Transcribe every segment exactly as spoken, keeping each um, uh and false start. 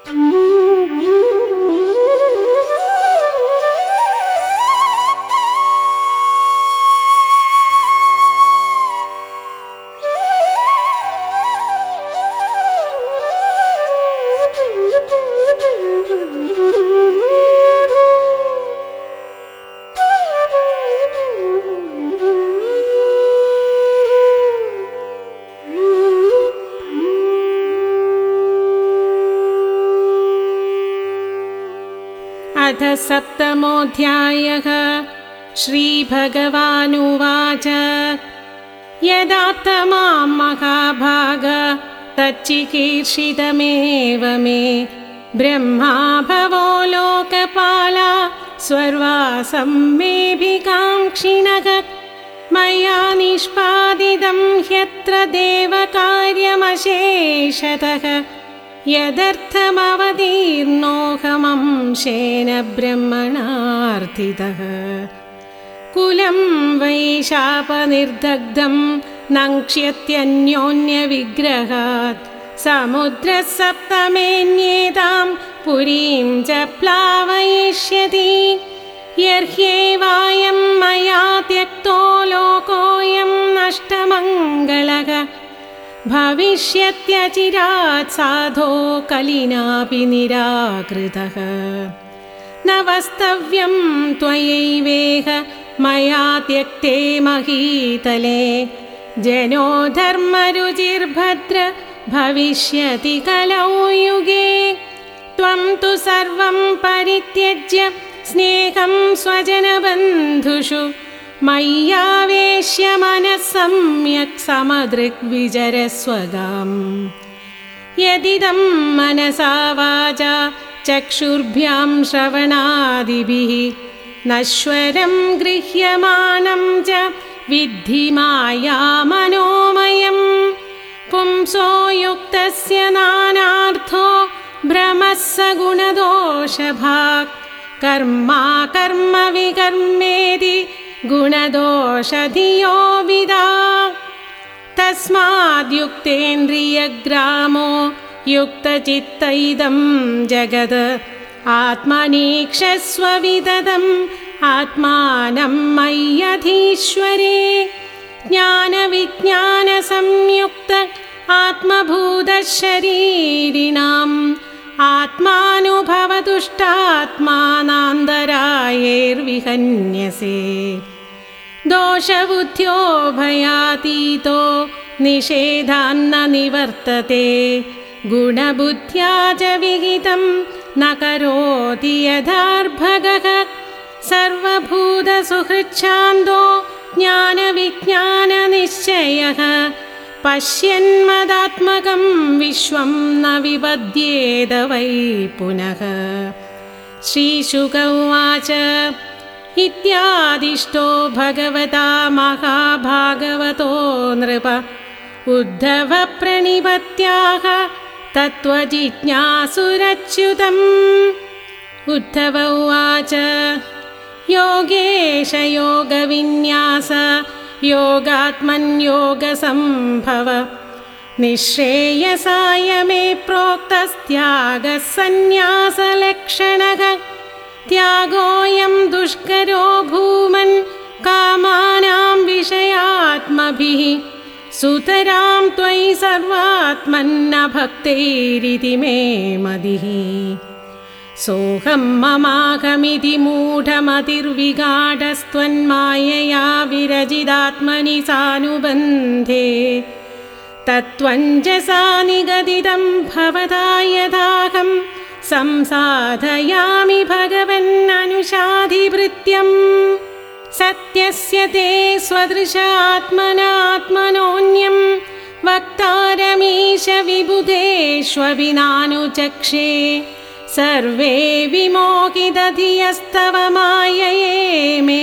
अथ सप्तमोऽध्यायः। श्रीभगवानुवाच यदात्तमां महाभाग तच्चिकीर्षितमेव मे ब्रह्मा भवो लोकपाला स्वर्वासं मेऽभिकाङ्क्षिणः मया निष्पादितं ह्यत्र देवकार्यमशेषतः यदर्थमवतीर्णोऽहमंशेन ब्रह्मणार्थितः कुलं वैशापनिर्दग्धं नङ्क्ष्यत्यन्योन्यविग्रहात् समुद्रः सप्तमेन्येतां पुरीं च प्लावयिष्यति यर्ह्येवायं मया त्यक्तो लोकोऽयं नष्टमङ्गलः भविष्यत्यचिरात् साधो कलिनापि निराकृतः न वस्तव्यं त्वयैवेह मया त्यक्ते महीतले जनो धर्मरुचिर्भद्र भविष्यति कलौ युगे त्वं तु सर्वं परित्यज्य स्नेहं स्वजनबन्धुषु मय्यावेश्य मनः सम्यक् समदृग्विचरस्वगाम् यदिदं मनसा वाचा चक्षुर्भ्यां श्रवणादिभिः नश्वरं गृह्यमाणं च विद्धि मायामनोमयं पुंसो युक्तस्य नानार्थो भ्रमः स गुणदोषभाक् कर्मा कर्म विकर्मेति गुणदोषधियो विदाक् तस्माद्युक्तेन्द्रियग्रामो युक्तचित्त इदं जगत् आत्मनीक्षस्व विददम् आत्मानं मय्यधीश्वरे ज्ञानविज्ञानसंयुक्त आत्मभूतशरीरिणाम् आत्मानुभवतुष्टात्मानान्तरायैर्विहन्यसे दोषबुद्ध्यो भयातीतो निषेधान्न निवर्तते गुणबुद्ध्या च विहितं न करोति यथार्भगः सर्वभूतसुहृच्छान्दो ज्ञानविज्ञाननिश्चयः पश्यन्मदात्मकं विश्वं न विपद्येद वै पुनः। श्रीशुक उवाच इत्यादिष्टो भगवता महाभागवतो नृप उद्धव प्रणिपत्याह तत्त्वजिज्ञासुरच्युतम्। उद्धव उवाच योगेश योगविन्यास योगात्मन्योगसम्भव निःश्रेयसाय मे प्रोक्तस्त्यागः सन्न्यासलक्षणः त्यागोऽयं दुष्करो भूमन् कामानां विषयात्मभिः सुतरां त्वयि सर्वात्मन्न भक्तैरिति मे मदिः सोऽहं ममाहमिति मूढमतिर्विगाढस्त्वन्मायया विरजिदात्मनि सानुबन्धे तत्त्वञ्जसा निगदितं भवता यदाहं संसाधयामि भगवन्ननुशाधिभृत्यम् सत्यस्य ते स्वदृशात्मनात्मनोऽन्यं वक्तारमीश विबुधेष्वविनानुचक्षे सर्वे विमोहितधियस्तव मायये मे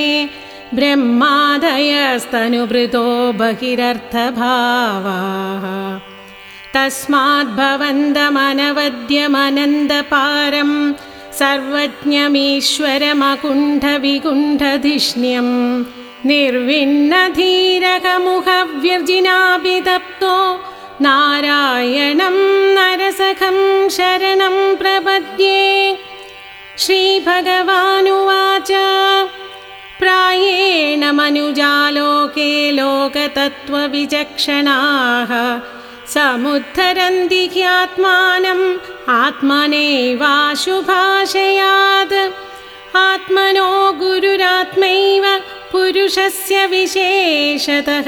ब्रह्मादयस्तनुभृतो बहिरर्थभावाः तस्माद्भवन्तमनवद्यमनन्दपारं सर्वज्ञमीश्वरमकुण्ठविकुण्ठधिष्ण्यं निर्विण्णधीरकमुखव्यर्जिनाभितप्तो नारायणं नरस तत्सखं शरणं प्रपद्ये। श्रीभगवानुवाच प्रायेण मनुजा लोके लोकतत्त्वविचक्षणाः समुद्धरन्ति ह्यात्मानम् आत्मनेवाशुभाषयात्। आत्मनो गुरुरात्मैव पुरुषस्य विशेषतः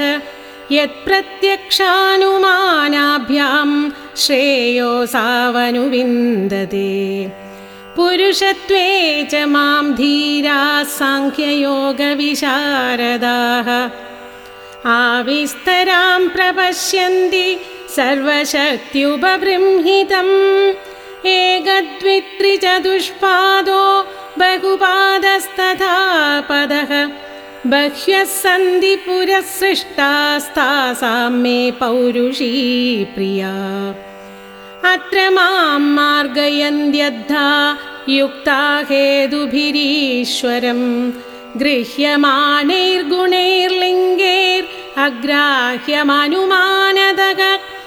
यत्प्रत्यक्षानुमानाभ्यां श्रेयो सावनुविन्दते। पुरुषत्वे च मां धीराः साङ्ख्ययोगविशारदाः आविस्तरां प्रपश्यन्ति सर्वशक्त्युपबृंहितम्। एकद्वित्रिचतुष्पादो बहुपादस्तथा पदः बह्व्यः सन्ति पुरःसृष्टास्तासां मे पौरुषी प्रिया। अत्र मां मार्गयन्त्यद्धा युक्ता हेतुभिरीश्वरं गृह्यमाणैर्गुणैर्लिङ्गैरग्राह्यमनुमानदः।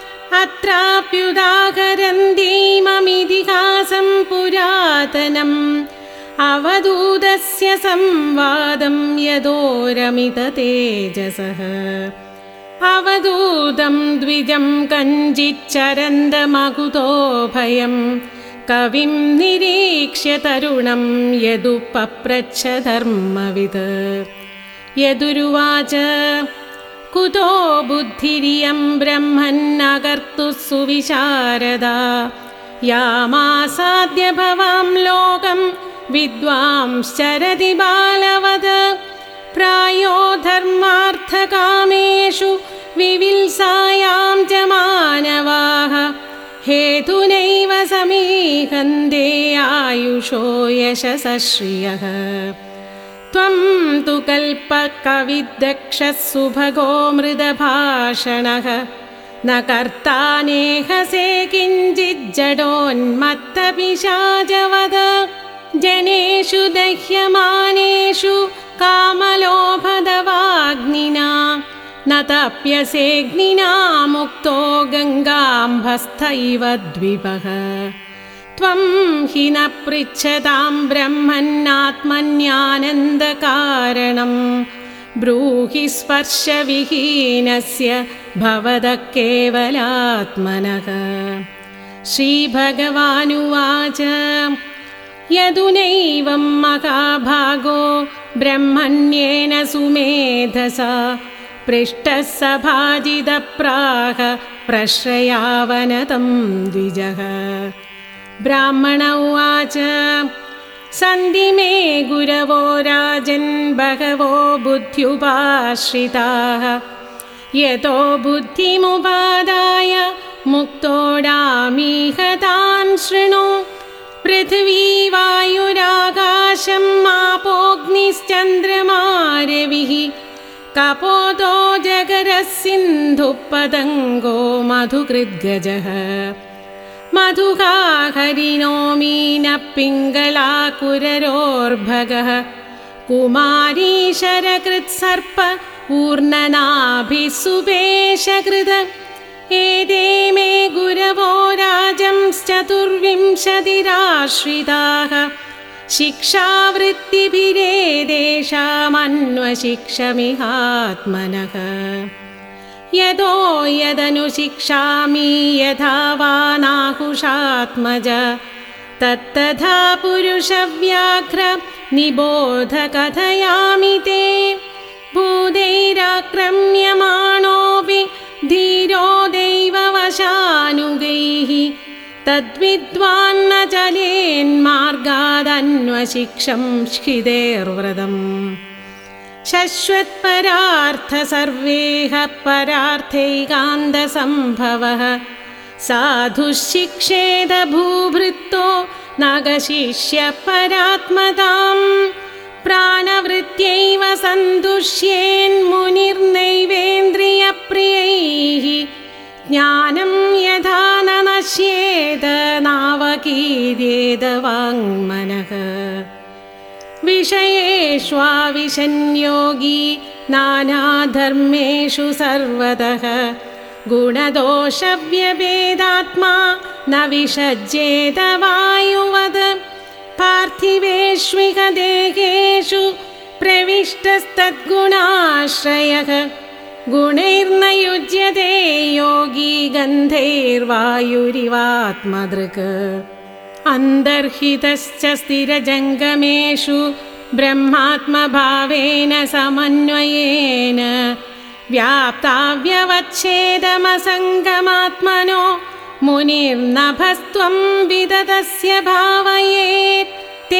अत्राप्युदाहरन्तीममितिहासं पुरातनम् अवधूतस्य संवादं यदोरमिततेजसः। अवधूतं द्विजं कञ्चिच्चरन्दमकुतो भयं कविं निरीक्ष्य तरुणं यदुपप्रच्छ धर्मवित्। यदुरुवाच कुतो बुद्धिरियं ब्रह्मन्नकर्तुः सुविशारदा। यामासाद्य भवां लोकं विद्वांश्चरति बालवद। प्रायो धर्मार्थकामेषु विविल्सायां च मानवाः हेतुनैव समीहन्ते आयुषो यशसः श्रियः। त्वं तु कल्पकविदक्षः सुभगो मृदभाषणः न कर्ता नेहसे किञ्चिज्जडोन्मत्तपिशाचवद। जनेषु दह्यमानेषु कामलोभदवाग्निना न तप्यसेऽग्निना मुक्तो गङ्गाम्भस्थ इव द्विपः। त्वं हि न पृच्छतां ब्रह्मन्नात्मन्यानन्दकारणं ब्रूहि स्पर्शविहीनस्य भवदः केवलात्मनः। श्रीभगवानुवाच यदुनैवं महाभागो ब्रह्मण्येन सुमेधसा पृष्टः सभाजितप्राह प्रश्रयावनतं द्विजः। ब्राह्मण उवाच सन्ति मे गुरवो राजन् बहवो बुद्ध्युपाश्रिताः। यतो बुद्धिमुपादाय मुक्तोडामीह तान् शृणु। पृथिवी वायुराकाशं मापोऽग्निश्चन्द्रमा रविः कपोतो जगरः सिन्धुः पतङ्गो मधुकृद्गजः। मधुगा हरिणो मीनः पिङ्गलाकुररोर्भगः कुमारी शरकृत्सर्प ऊर्णनाभिः सुपेशकृत। एते मे गुरवो राजंश्चतुर्विंशतिराश्रिताः शिक्षावृत्तिभिरेतेषामन्वशिक्षमिहात्मनः। यतो यदनुशिक्षामि यथा वा नाहुषात्मज तत्तथा पुरुषव्याघ्र निबोध कथयामि ते। भूतैराक्रम्यमाणोऽपि धीरो दैववशानुगैः तद्विद्वान्न चलेन्मार्गादन्वशिक्षं स्थितेर्व्रतम्। शश्वत्परार्थ सर्वेह परार्थैकान्तसम्भवः साधुशिक्षेद भूभृत्तो नागशिष्य परात्मताम्। प्राणवृत्त्यैव सन्तुष्येन्मुनिर्नैवेन्द्रियप्रियैः ज्ञानं यथा न नश्येत नावकीर्येत वाङ्मनः। विषयेष्वाविशन्योगी नानाधर्मेषु सर्वतः गुणदोषव्यभेदात्मा न विषज्येत वायुवद पार्थिवेष्विह देहेषु प्रविष्टस्तद्गुणाश्रयः गुणैर्न युज्यते योगी गन्धैर्वायुरिवात्मदृक् अन्तर्हितश्च स्थिरजङ्गमेषु ब्रह्मात्मभावेन समन्वयेन व्याप्ताव्यवच्छेदमसङ्गमात्मनो मुनिर्नभस्त्वं विदतस्य भावयेत्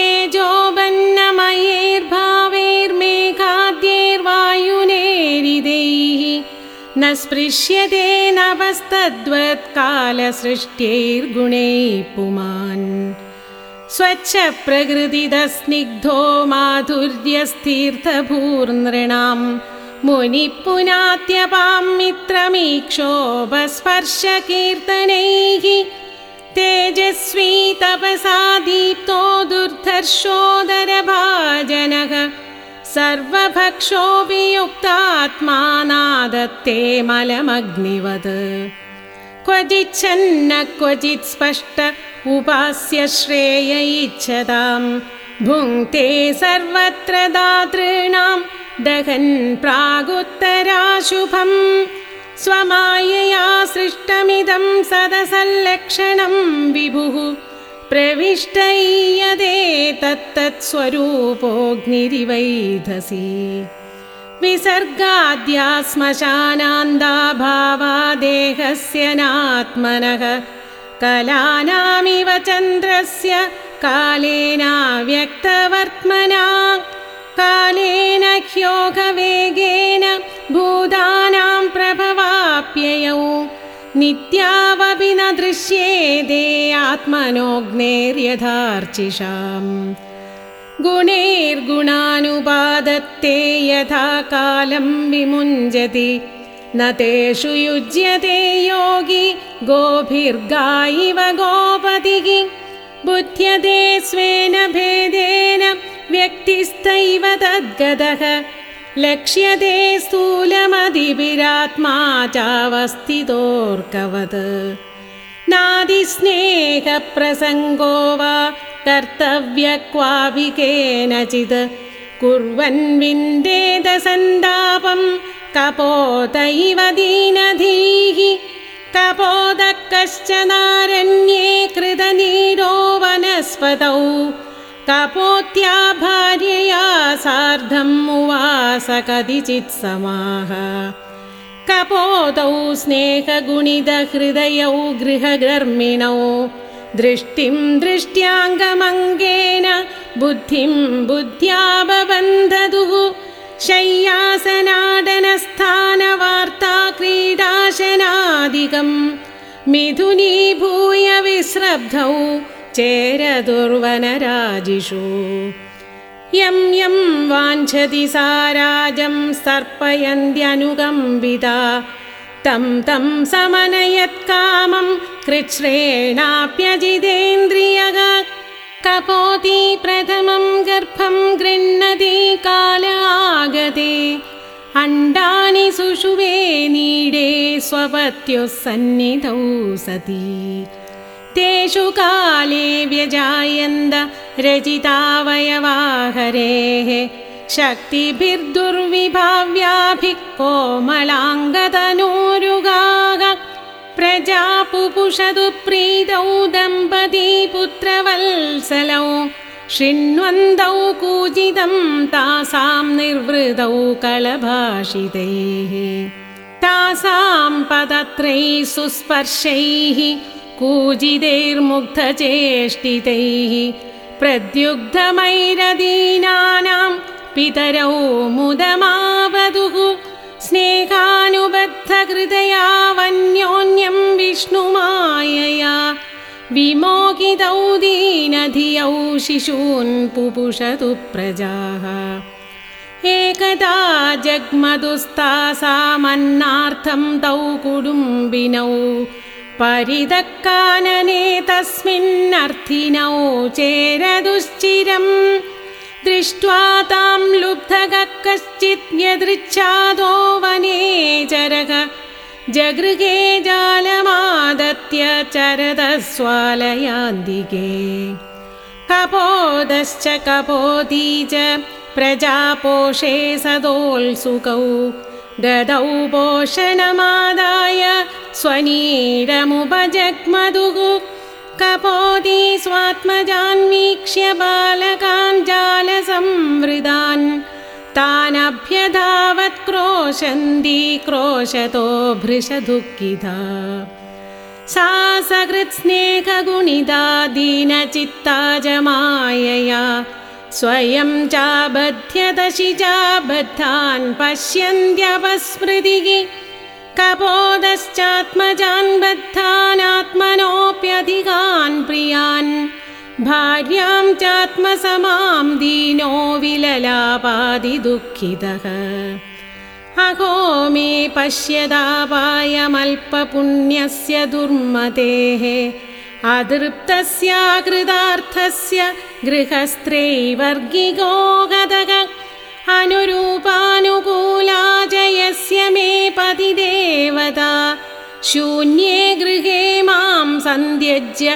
तेजोबन्नमयैर्भावैर्मेघाद्यैर्वायुनेरिदैः न स्पृश्यते नभस्तद्वत्कालसृष्ट्यैर्गुणैः पुमान् स्वच्छप्रकृतिदस्निग्धो माधुर्यस्थीर्थभूर्नृणां मुनिपुनात्यपां मित्रमीक्षोभस्पर्शकीर्तनैः तेजस्वी तपसा दीप्तो दुर्धर्षोदरभाजनः सर्वभक्षोऽपि युक्तात्मा नादत्ते मलमग्निवत् क्वचिच्छन्न क्वचित् स्पष्ट उपास्य श्रेय इच्छतां भुङ्क्ते सर्वत्र दातॄणां दहन् प्रागुत्तराशुभं स्वमायया सृष्टमिदं सदसल्लक्षणं विभुः प्रविष्टय्यते तत्तत्स्वरूपोऽग्निरिवैधसी विसर्गाद्या श्मशानान्दा भावा देहस्य नात्मनः कलानामिव चन्द्रस्य कालेनाव्यक्तवर्त्मना कालेन ह्योगवेगेन भूतानां प्रभवाप्ययौ नित्यावपि न दृश्येते आत्मनोऽग्नेर्यथार्चिषाम् गुणैर्गुणानुपादत्ते यथा कालं विमुञ्जति न तेषु युज्यते योगी गोभिर्गा इव गोपतिः बुध्यते स्वेन भेदेन व्यक्तिस्तैव तद्गतः लक्ष्यते स्थूलमधिभिरात्मा चावस्थितोऽर्कवत् नादिस्नेहप्रसङ्गो वा कर्तव्य क्वापि केनचित् कुर्वन् विन्देत सन्तापं कपोत इव दीनधीः कपोतः कश्चनारण्ये कृतनीरो वनस्पतौ कपोत्या भार्यया सार्धम् उवास कतिचित् समाः कपोतौ स्नेहगुणितहृदयौ गृहधर्मिणौ दृष्टिं दृष्ट्याङ्गमङ्गेन बुद्धिं बुद्ध्या बबन्धतुः शय्यासनाडनस्थानवार्ता क्रीडाशनादिकं मिथुनीभूय विस्रब्धौ चेरदुर्वनराजिषु यं यं वाञ्छति सा राजं सर्पयन्त्यनुकम्पिता तं तं समनयत्कामं कृच्छ्रेणाप्यजितेन्द्रियः कपोती प्रथमं गर्भं गृह्णति काल आगते अण्डानि सुषुवे नीडे स्वपत्युः सन्निधौ सति तेषु काले व्यजायन्त रचितावयवाहरेः शक्तिभिर्दुर्विभाव्याभिः कोमलाङ्गतनूरुगाः प्रजापुपुषतु प्रीतौ दम्पती पुत्रवत्सलौ शृण्वन्तौ कूजितं तासां निर्वृतौ कलभाषितैः तासां पदत्रैः सुस्पर्शैः कूजितैर्मुग्धचेष्टितैः प्रद्युग्धमैरदीनानां पितरौ मुदमावधुः स्नेहानुबद्धहृदया वन्योन्यं विष्णुमायया विमोहितौ दीनधियौ शिशून् पुपुषतु प्रजाः एकदा जग्मदुस्तासामन्नार्थं तौ कुटुम्बिनौ परिदक्कानने तस्मिन्नर्थिनौ चेरदुश्चिरम् दृष्ट्वा तां लुब्धः कश्चित् यदृच्छादो वनेचरः जगृहे जालमादत्य चरदस्वालयान्दिके कपोदश्च कपोती च प्रजापोषे सदोल्सुकौ ददौ पोषणमादाय स्वनीरमुपजग्मधुः कपोती स्वात्मजान्वीक्ष्य बालकान् जालसंवृतान् तानभ्यधावत् क्रोशन्ती क्रोशतो भृशदुःखिता सा सकृत्स्नेहगुणिता दीनचित्ता च मायया स्वयं चाबध्यदशिजा बद्धान् पश्यन्त्यपस्मृतिः कपोदश्चात्मजान् बद्धानात्मनोऽप्यधिकान् प्रियान् भार्यां चात्मसमां दीनो विललापादिदुःखितः अहो मे पश्यदापायमल्पपुण्यस्य दुर्मतेः अतृप्तस्य कृतार्थस्य गृहस्त्रैवर्गिको गतः अनुरूपानुकूला जयस्य मे पतिदेवता शून्ये गृहे मां सन्त्यज्य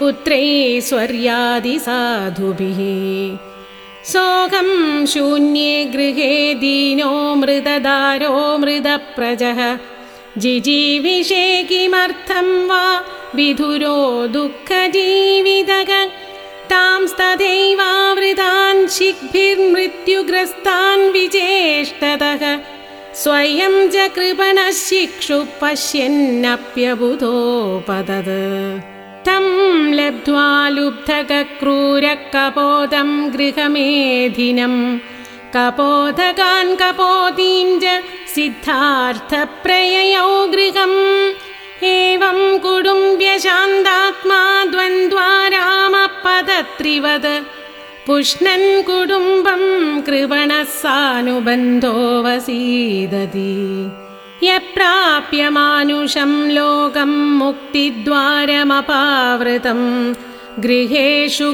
पुत्रैश्वर्यादिसाधुभिः सोऽहं शून्ये गृहे दीनो मृतदारो मृतप्रजः जिजीविषे किमर्थं वा विधुरो दुःखजीवितः तांस्तथैवावृतान् शिग्भिर्मृत्युग्रस्तान् विचेष्टतः स्वयं च कृपणः शिक्षुः पश्यन्नप्यबुधोपतत् तं लब्ध्वा लुब्धकक्रूरः कपोतं गृहमेधिनं कपोधकान् कपोतीं च सिद्धार्थप्रययौ गृहम् एवं कुटुम्ब्यशान्तात्मा द्वन्द्वारामपदत्रिवत् पुष्णन् कुटुम्बं कृपणः सानुबन्धो वसीदति यप्राप्य मानुषं लोकं मुक्तिद्वारमपावृतं गृहेषु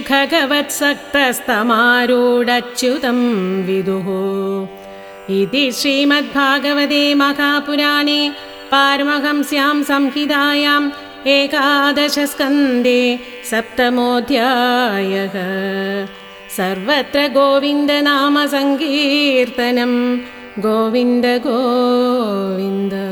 खगवत्सक्तस्तमारूढच्युतं विदुः इति श्रीमद्भागवते महापुराणे पारमहंस्यां संहितायाम् एकादशस्कन्धे सप्तमोऽध्यायः सर्वत्र गोविन्दनामसङ्कीर्तनं गोविन्द गोविन्द।